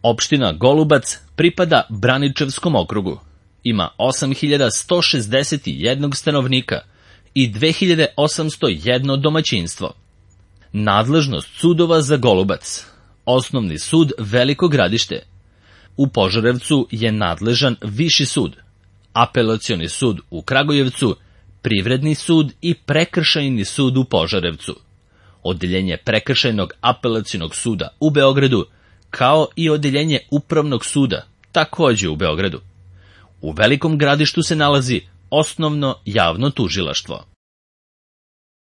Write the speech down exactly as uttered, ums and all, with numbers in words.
Opština Golubac pripada Braničevskom okrugu. Ima osam hiljada sto šezdeset jedan stanovnika i dve hiljade osamsto jedno domaćinstvo. Nadležnost sudova za Golubac. Osnovni sud Veliko Gradište. U Požarevcu je nadležan Viši sud, Apelacioni sud u Kragujevcu, Privredni sud i Prekršajni sud u Požarevcu. Odeljenje Prekršajnog apelacionog suda u Beogradu, kao i odeljenje Upravnog suda, takođe u Beogradu. U Velikom Gradištu se nalazi Osnovno javno tužilaštvo.